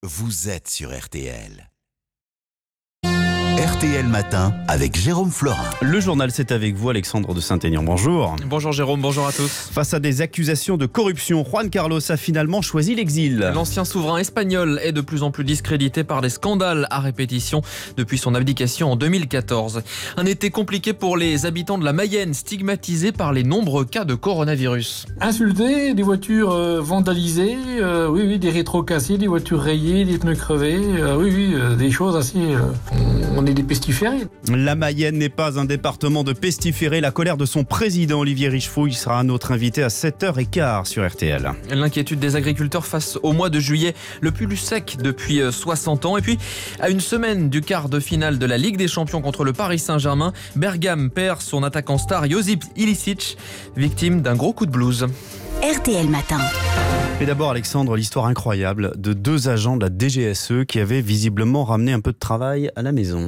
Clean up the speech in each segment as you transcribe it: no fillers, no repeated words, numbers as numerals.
vous êtes sur RTL. RTL Matin avec Jérôme Florin. Le journal, c'est avec vous, Alexandre de Saint-Aignan. Bonjour. Bonjour Jérôme, bonjour à tous. Face à des accusations de corruption, Juan Carlos a finalement choisi l'exil. L'ancien souverain espagnol est de plus en plus discrédité par des scandales à répétition depuis son abdication en 2014. Un été compliqué pour les habitants de la Mayenne, stigmatisés par les nombreux cas de coronavirus. Insultés, des voitures vandalisées, des rétros cassés, des voitures rayées, des pneus crevés, des choses assez... On est des pestiférés. La Mayenne n'est pas un département de pestiférés. La colère de son président Olivier Richefouille sera notre invité à 7h15 sur RTL. L'inquiétude des agriculteurs face au mois de juillet, le plus sec depuis 60 ans. Et puis, à une semaine du quart de finale de la Ligue des Champions contre le Paris Saint-Germain, Bergame perd son attaquant star Josip Ilicic, victime d'un gros coup de blues. RTL Matin. Et d'abord, Alexandre, l'histoire incroyable de deux agents de la DGSE qui avaient visiblement ramené un peu de travail à la maison.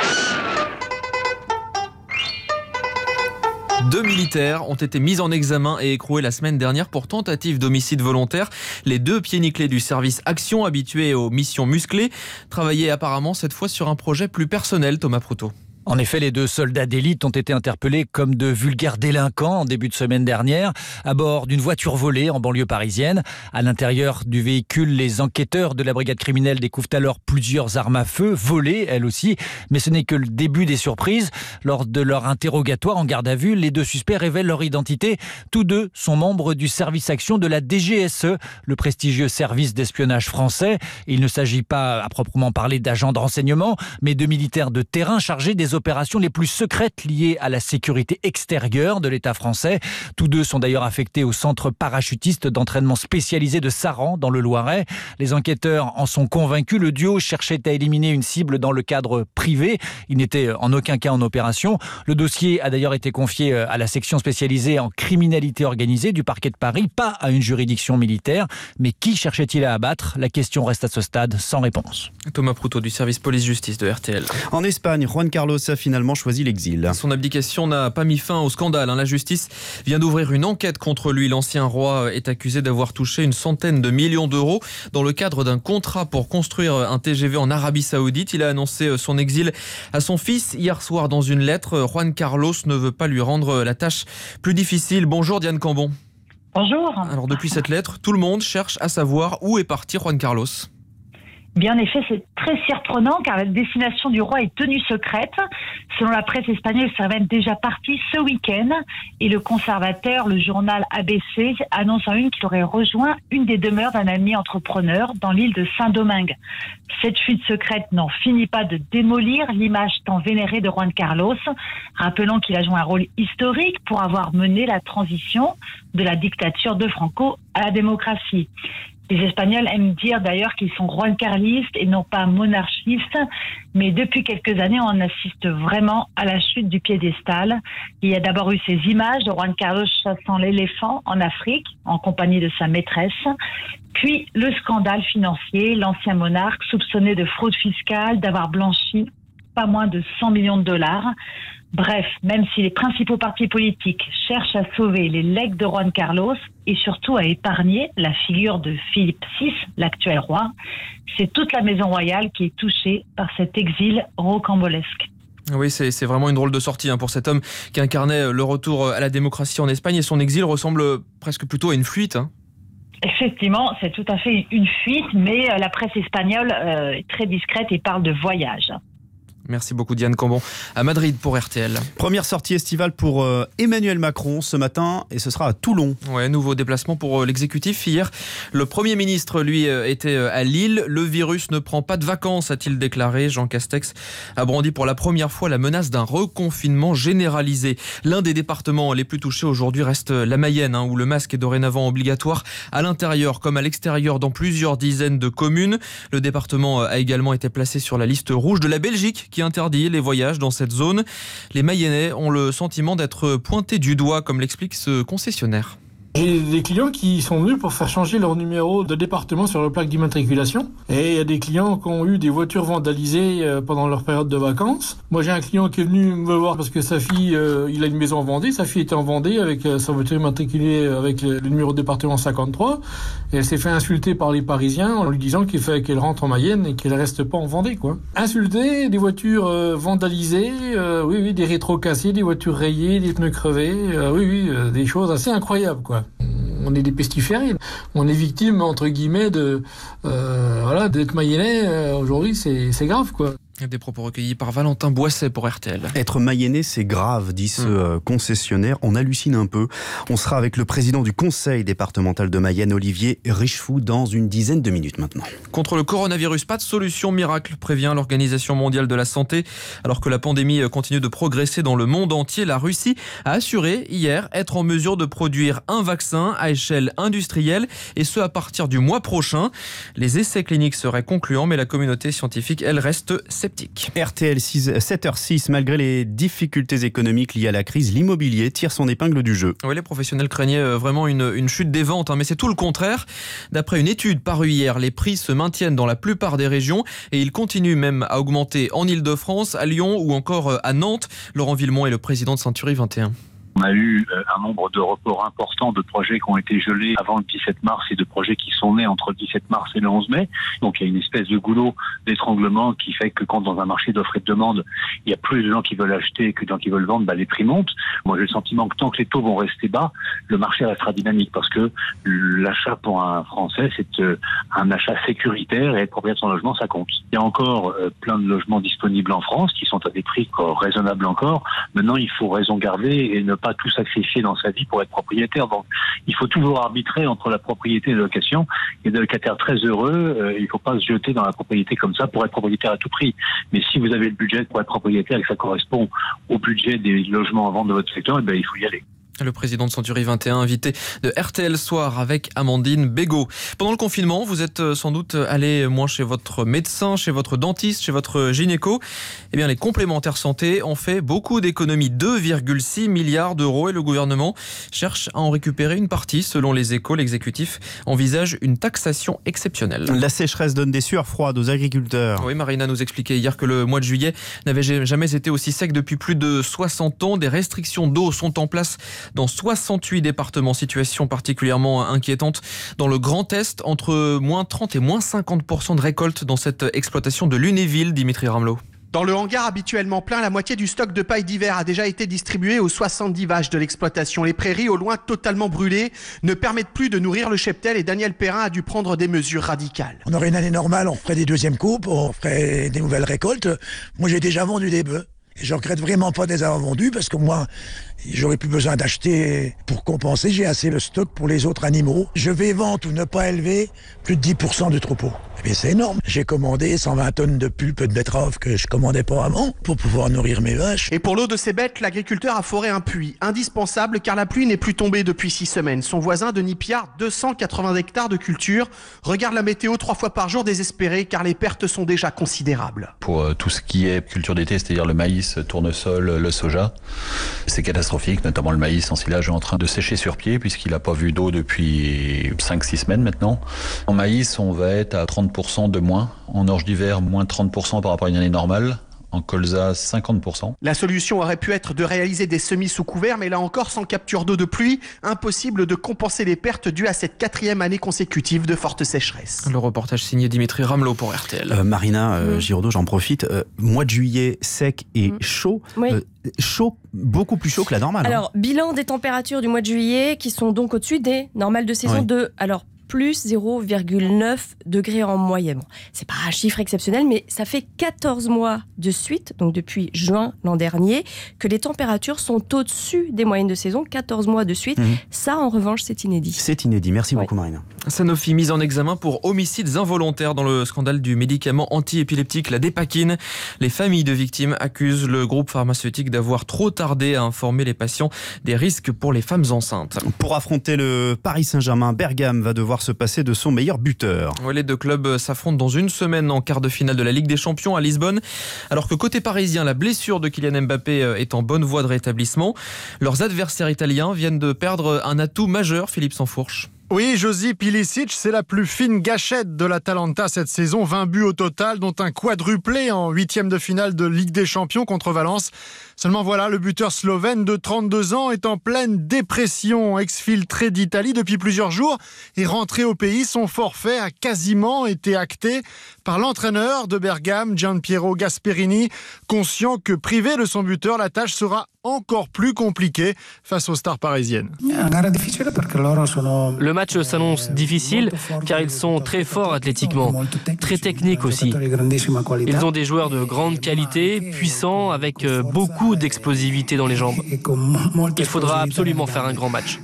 2 militaires ont été mis en examen et écroués la semaine dernière pour tentative d'homicide volontaire. Les deux pieds nickelés du service Action, habitués aux missions musclées, travaillaient apparemment cette fois sur un projet plus personnel, Thomas Proutot. En effet, les deux soldats d'élite ont été interpellés comme de vulgaires délinquants en début de semaine dernière, à bord d'une voiture volée en banlieue parisienne. À l'intérieur du véhicule, les enquêteurs de la brigade criminelle découvrent alors plusieurs armes à feu, volées elles aussi. Mais ce n'est que le début des surprises. Lors de leur interrogatoire en garde à vue, les deux suspects révèlent leur identité. Tous deux sont membres du service Action de la DGSE, le prestigieux service d'espionnage français. Il ne s'agit pas à proprement parler d'agents de renseignement, mais de militaires de terrain chargés des opérations les plus secrètes liées à la sécurité extérieure de l'État français. Tous deux sont d'ailleurs affectés au centre parachutiste d'entraînement spécialisé de Saran, dans le Loiret. Les enquêteurs en sont convaincus. Le duo cherchait à éliminer une cible dans le cadre privé. Il n'était en aucun cas en opération. Le dossier a d'ailleurs été confié à la section spécialisée en criminalité organisée du parquet de Paris, pas à une juridiction militaire. Mais qui cherchait-il à abattre ? La question reste à ce stade sans réponse. Thomas Proutot du service police-justice de RTL. En Espagne, Juan Carlos a finalement choisi l'exil. Son abdication n'a pas mis fin au scandale. La justice vient d'ouvrir une enquête contre lui. L'ancien roi est accusé d'avoir touché une centaine de millions d'euros dans le cadre d'un contrat pour construire un TGV en Arabie Saoudite. Il a annoncé son exil à son fils hier soir dans une lettre. Juan Carlos ne veut pas lui rendre la tâche plus difficile. Bonjour Diane Cambon. Bonjour. Alors depuis cette lettre, tout le monde cherche à savoir où est parti Juan Carlos. Bien en effet, c'est très surprenant car la destination du roi est tenue secrète. Selon la presse espagnole, il serait même déjà parti ce week-end. Et le conservateur, le journal ABC, annonce en une qu'il aurait rejoint une des demeures d'un ami entrepreneur dans l'île de Saint-Domingue. Cette fuite secrète n'en finit pas de démolir l'image tant vénérée de Juan Carlos, rappelant qu'il a joué un rôle historique pour avoir mené la transition de la dictature de Franco à la démocratie. Les Espagnols aiment dire d'ailleurs qu'ils sont juan-carlistes et non pas monarchistes, mais depuis quelques années, on assiste vraiment à la chute du piédestal. Il y a d'abord eu ces images de Juan Carlos chassant l'éléphant en Afrique, en compagnie de sa maîtresse. Puis le scandale financier, l'ancien monarque soupçonné de fraude fiscale, d'avoir blanchi pas moins de 100 millions de dollars. Bref, même si les principaux partis politiques cherchent à sauver les legs de Juan Carlos et surtout à épargner la figure de Philippe VI, l'actuel roi, c'est toute la maison royale qui est touchée par cet exil rocambolesque. Oui, c'est vraiment une drôle de sortie pour cet homme qui incarnait le retour à la démocratie en Espagne et son exil ressemble presque plutôt à une fuite. Effectivement, c'est tout à fait une fuite, mais la presse espagnole est très discrète et parle de voyage. Merci beaucoup Diane Cambon à Madrid pour RTL. Première sortie estivale pour Emmanuel Macron ce matin et ce sera à Toulon. Ouais, nouveau déplacement pour l'exécutif. Hier, le Premier ministre, lui, était à Lille. Le virus ne prend pas de vacances, a-t-il déclaré. Jean Castex a brandi pour la première fois la menace d'un reconfinement généralisé. L'un des départements les plus touchés aujourd'hui reste la Mayenne, où le masque est dorénavant obligatoire à l'intérieur comme à l'extérieur dans plusieurs dizaines de communes. Le département a également été placé sur la liste rouge de la Belgique qui interdit les voyages dans cette zone. Les Mayennais ont le sentiment d'être pointés du doigt, comme l'explique ce concessionnaire. J'ai des clients qui sont venus pour faire changer leur numéro de département sur leur plaque d'immatriculation. Et il y a des clients qui ont eu des voitures vandalisées pendant leur période de vacances. Moi, j'ai un client qui est venu me voir parce que sa fille, il a une maison en Vendée. Sa fille était en Vendée avec sa voiture immatriculée avec le numéro de département 53. Et elle s'est fait insulter par les Parisiens en lui disant qu'il fallait qu'elle rentre en Mayenne et qu'elle reste pas en Vendée, quoi. Insulter, des voitures vandalisées, oui, des rétros cassés, des voitures rayées, des pneus crevés, des choses assez incroyables, quoi. On est des pestiférés. On est victime, entre guillemets, d'être mayennais. Aujourd'hui, c'est grave, quoi. Des propos recueillis par Valentin Boisset pour RTL. Être mayennais, c'est grave, dit ce concessionnaire. On hallucine un peu. On sera avec le président du conseil départemental de Mayenne, Olivier Richefou, dans une dizaine de minutes maintenant. Contre le coronavirus, pas de solution miracle, prévient l'Organisation mondiale de la santé. Alors que la pandémie continue de progresser dans le monde entier, la Russie a assuré hier être en mesure de produire un vaccin à échelle industrielle, et ce à partir du mois prochain. Les essais cliniques seraient concluants, mais la communauté scientifique, elle, reste sceptique. RTL 7h06, malgré les difficultés économiques liées à la crise, l'immobilier tire son épingle du jeu. Oui, les professionnels craignaient vraiment une chute des ventes, mais c'est tout le contraire. D'après une étude parue hier, les prix se maintiennent dans la plupart des régions et ils continuent même à augmenter en Ile-de-France, à Lyon ou encore à Nantes. Laurent Villemont est le président de Century 21. On a eu un nombre de reports importants de projets qui ont été gelés avant le 17 mars et de projets qui sont nés entre le 17 mars et le 11 mai. Donc il y a une espèce de goulot d'étranglement qui fait que quand dans un marché d'offres et de demande, il y a plus de gens qui veulent acheter que de gens qui veulent vendre, les prix montent. Moi j'ai le sentiment que tant que les taux vont rester bas, le marché restera dynamique parce que l'achat pour un Français, c'est un achat sécuritaire et être propriétaire de son logement, ça compte. Il y a encore plein de logements disponibles en France qui sont à des prix raisonnables encore. Maintenant, il faut raison garder et ne pas tout sacrifier dans sa vie pour être propriétaire. Donc, il faut toujours arbitrer entre la propriété et la location. Il y a des locataires très heureux. Il ne faut pas se jeter dans la propriété comme ça pour être propriétaire à tout prix. Mais si vous avez le budget pour être propriétaire et que ça correspond au budget des logements en vente de votre secteur, il faut y aller. Le président de Century 21, invité de RTL Soir avec Amandine Bégaud. Pendant le confinement, vous êtes sans doute allé moins chez votre médecin, chez votre dentiste, chez votre gynéco. Eh bien, les complémentaires santé ont fait beaucoup d'économies, 2,6 milliards d'euros, et le gouvernement cherche à en récupérer une partie. Selon les Échos, l'exécutif envisage une taxation exceptionnelle. La sécheresse donne des sueurs froides aux agriculteurs. Oui, Marina nous expliquait hier que le mois de juillet n'avait jamais été aussi sec depuis plus de 60 ans. Des restrictions d'eau sont en place dans 68 départements, situation particulièrement inquiétante dans le Grand Est, entre moins 30 et moins 50% de récolte dans cette exploitation de Lunéville, Dimitri Ramelot. Dans le hangar habituellement plein, la moitié du stock de paille d'hiver a déjà été distribuée aux 70 vaches de l'exploitation. Les prairies, au loin totalement brûlées, ne permettent plus de nourrir le cheptel et Daniel Perrin a dû prendre des mesures radicales. On aurait une année normale, on ferait des deuxièmes coupes, on ferait des nouvelles récoltes. Moi, j'ai déjà vendu des bœufs. Et je regrette vraiment pas de les avoir vendus parce que moi, j'aurais plus besoin d'acheter pour compenser. J'ai assez de stock pour les autres animaux. Je vais vendre ou ne pas élever plus de 10% du troupeau. Eh bien, c'est énorme. J'ai commandé 120 tonnes de pulpe de betterave que je commandais pas avant pour pouvoir nourrir mes vaches. Et pour l'eau de ces bêtes, l'agriculteur a foré un puits. Indispensable car la pluie n'est plus tombée depuis 6 semaines. Son voisin, Denis Piard, 280 hectares de culture, regarde la météo 3 fois par jour désespéré car les pertes sont déjà considérables. Pour tout ce qui est culture d'été, c'est-à-dire le maïs, tournesol, le soja, c'est catastrophique, notamment le maïs en silage est en train de sécher sur pied puisqu'il n'a pas vu d'eau depuis 5-6 semaines maintenant. En maïs, on va être à 30% de moins. En orge d'hiver, moins 30% par rapport à une année normale. En colza, 50%. La solution aurait pu être de réaliser des semis sous couvert, mais là encore, sans capture d'eau de pluie, impossible de compenser les pertes dues à cette 4e année consécutive de forte sécheresse. Le reportage signé Dimitri Ramelot pour RTL. Marina Giraudot, j'en profite. Mois de juillet sec et chaud. Oui. Chaud, beaucoup plus chaud que la normale. Alors, bilan des températures du mois de juillet qui sont donc au-dessus des normales de saison plus 0,9 degrés en moyenne. C'est pas un chiffre exceptionnel, mais ça fait 14 mois de suite, donc depuis juin l'an dernier, que les températures sont au-dessus des moyennes de saison, 14 mois de suite. Ça, en revanche, c'est inédit. C'est inédit. Merci beaucoup, Marina. Sanofi mise en examen pour homicides involontaires dans le scandale du médicament antiépileptique, la Dépakine. Les familles de victimes accusent le groupe pharmaceutique d'avoir trop tardé à informer les patients des risques pour les femmes enceintes. Pour affronter le Paris Saint-Germain, Bergame va devoir se passer de son meilleur buteur. Les deux clubs s'affrontent dans une semaine en quart de finale de la Ligue des Champions à Lisbonne. Alors que côté parisien, la blessure de Kylian Mbappé est en bonne voie de rétablissement. Leurs adversaires italiens viennent de perdre un atout majeur, Philippe Sansfourche. Oui, Josip Ilicic, c'est la plus fine gâchette de l'Atalanta cette saison. 20 buts au total, dont un quadruplé en 8e de finale de Ligue des Champions contre Valence. Seulement voilà, le buteur slovène de 32 ans est en pleine dépression. Exfiltré d'Italie depuis plusieurs jours et rentré au pays, son forfait a quasiment été acté par l'entraîneur de Bergame, Gianpiero Gasperini. Conscient que privé de son buteur, la tâche sera encore plus compliquée face aux stars parisiennes. Le match s'annonce difficile car ils sont très forts athlétiquement, très techniques aussi. Ils ont des joueurs de grande qualité, puissants, avec beaucoup d'explosivité dans les jambes. Il faudra absolument faire un grand match.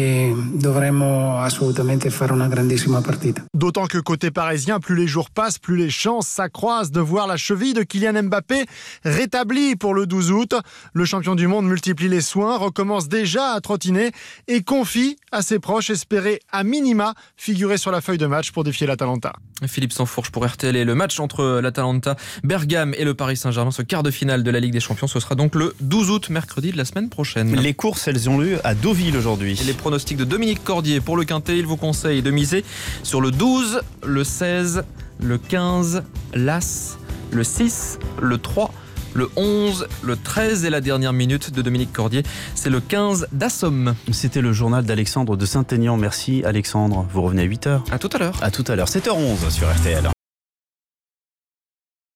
D'autant que côté parisien, plus les jours passent, plus les chances s'accroissent de voir la cheville de Kylian Mbappé rétablie pour le 12 août. Le champion du monde multiplie les soins, recommence déjà à trottiner et confie à ses proches espérer à minima figurer sur la feuille de match pour défier l'Atalanta. Philippe Sansfourche pour RTL. Et le match entre l'Atalanta, Bergame et le Paris Saint-Germain, ce quart de finale de la Ligue des Champions, ce sera donc le 12 août, mercredi de la semaine prochaine. Les courses, elles ont lieu à Deauville aujourd'hui. Et les pronostics de Dominique Cordier pour le Quintet, il vous conseille de miser sur le 12, le 16, le 15, l'As, le 6, le 3, le 11, le 13 et la dernière minute de Dominique Cordier, c'est le 15 d'Assomme. C'était le journal d'Alexandre de Saint-Aignan. Merci Alexandre, vous revenez à 8h. À tout à l'heure. À tout à l'heure, 7h11 sur RTL.